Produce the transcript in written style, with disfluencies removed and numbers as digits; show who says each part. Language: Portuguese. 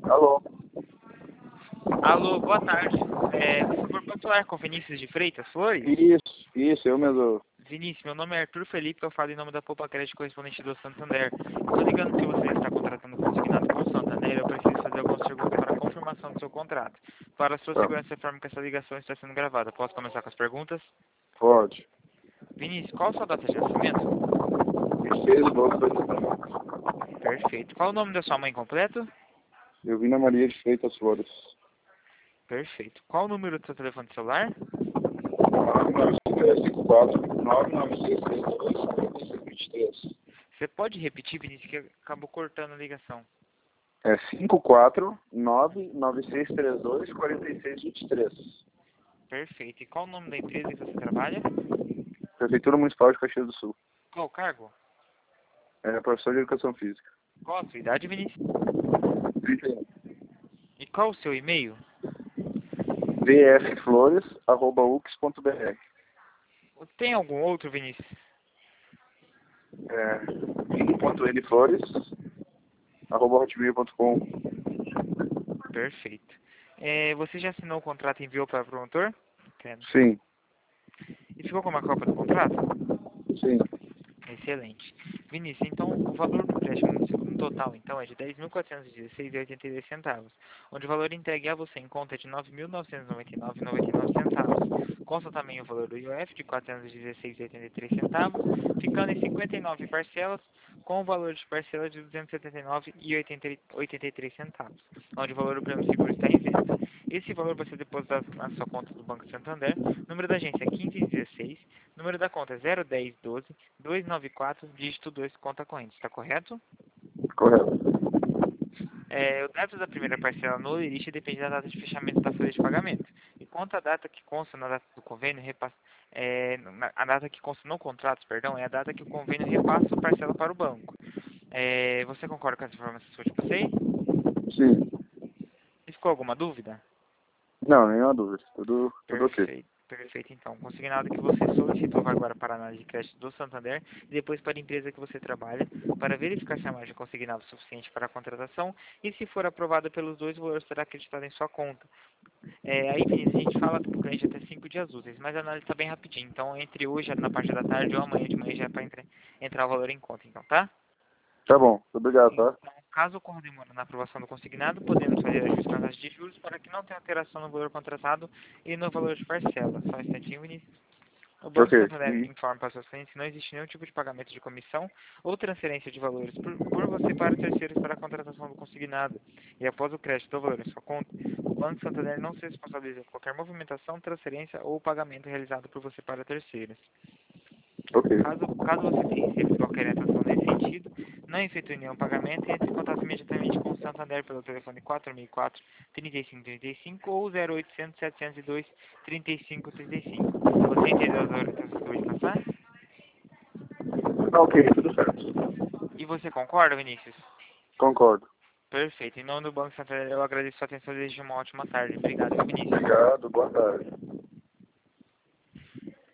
Speaker 1: Alô?
Speaker 2: Alô, boa tarde. Por favor, pode falar com Vinícius de Freitas Flores?
Speaker 1: Isso, eu mesmo.
Speaker 2: Vinícius, meu nome é Arthur Felipe, eu falo em nome da Poupa Crédito correspondente do Santander. Estou ligando se você está contratando consignado com o Santander, eu preciso fazer algumas perguntas para a confirmação do seu contrato. Para a sua
Speaker 1: Tá,
Speaker 2: segurança, informo que essa ligação está sendo gravada. Posso começar com as perguntas?
Speaker 1: pode.
Speaker 2: Vinícius, qual a sua data de nascimento?
Speaker 1: 26/12/2019.
Speaker 2: Perfeito. Qual o nome da sua mãe completo?
Speaker 1: Eu vim na Maria de Freitas Flores.
Speaker 2: Perfeito. Qual o número do seu telefone celular?
Speaker 1: 994-99632-4623.
Speaker 2: Você pode repetir, Vinícius, que acabou cortando a ligação.
Speaker 1: É 549-9632-4623.
Speaker 2: Perfeito. E qual o nome da empresa que você trabalha?
Speaker 1: Prefeitura Municipal de Caxias do Sul.
Speaker 2: Qual o cargo?
Speaker 1: É professor de Educação Física.
Speaker 2: Qual a sua idade, Vinícius?
Speaker 1: 31.
Speaker 2: E qual o seu e-mail?
Speaker 1: vfflores@ux.br.
Speaker 2: Tem algum outro, Vinícius?
Speaker 1: É vim.nflores@hotmail.com.
Speaker 2: Perfeito. Você já assinou o contrato e enviou para o promotor? Entendo.
Speaker 1: Sim,
Speaker 2: E ficou com uma cópia do contrato?
Speaker 1: sim.
Speaker 2: Excelente. Vinícius, então o valor do empréstimo no total então é de 10.416,82 centavos, onde o valor entregue a você em conta é de 9.999,99 centavos. Consta também o valor do IOF de 416,83 centavos, ficando em 59 parcelas, com o valor de parcela de 279,83 centavos, onde o valor do prêmio seguro está em venda. Esse valor vai ser depositado na sua conta do Banco Santander, número da agência é 1516, número da conta é 01012 294, dígito 2, conta corrente, está correto?
Speaker 1: Correto.
Speaker 2: O débito da primeira parcela no limite depende da data de fechamento da folha de pagamento. Enquanto a data que consta na data do convênio a data que consta no contrato, perdão, é a data que o convênio repassa a parcela para o banco. Você concorda com as informações que eu te passei?
Speaker 1: Sim.
Speaker 2: E ficou alguma dúvida?
Speaker 1: Não, nenhuma dúvida. Tudo ok.
Speaker 2: Perfeito, perfeito. Então, consignado que você solicitou vai agora para a análise de crédito do Santander e depois para a empresa que você trabalha, para verificar se a margem consignada é suficiente para a contratação e se for aprovada pelos dois, o valor será acreditado em sua conta. Aí, Vinícius, a gente fala para o cliente até 5 dias úteis, mas a análise está bem rapidinho. Então, entre hoje, na parte da tarde ou amanhã de manhã já é para entrar o valor em conta, então, tá?
Speaker 1: Tá bom. Obrigado, tá?
Speaker 2: Então, caso ocorra demora na aprovação do consignado, podemos fazer ajustes na taxa de juros para que não tenha alteração no valor contratado e no valor de parcela. Só um instantinho, Vinícius. O Banco
Speaker 1: Ok.
Speaker 2: Santander informa para seus clientes que não existe nenhum tipo de pagamento de comissão ou transferência de valores por você para terceiros para a contratação do consignado. E após o crédito do valor em sua conta, o Banco Santander não se responsabiliza por qualquer movimentação, transferência ou pagamento realizado por você para terceiros.
Speaker 1: Ok.
Speaker 2: Caso você tenha recebido qualquer orientação nesse sentido, não efetue nenhum pagamento e entre em contato imediatamente com o Santander pelo telefone 4004-3535 ou 0800-702-3535. Você entendeu as orientações que eu vou lhe passar?
Speaker 1: Tá ok, tudo certo.
Speaker 2: E você concorda, Vinícius?
Speaker 1: Concordo.
Speaker 2: Perfeito. Em nome do Banco Santander, eu agradeço a sua atenção e desejo uma ótima tarde. Obrigado, Vinícius.
Speaker 1: Obrigado, boa tarde.